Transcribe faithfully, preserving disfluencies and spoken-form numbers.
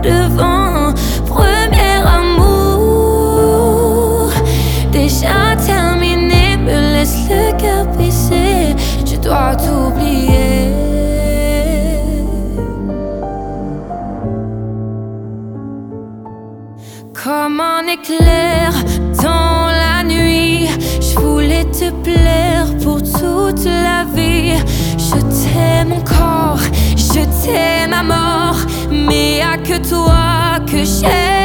devant. Premier amour, déjà terminé, me laisse le cœur brisé. Je dois t'oublier. Comme un éclair dans la nuit, je voulais te plaire pour toute la vie. Je t'aime encore, je t'aime à mort, mais y'a que toi que j'aime.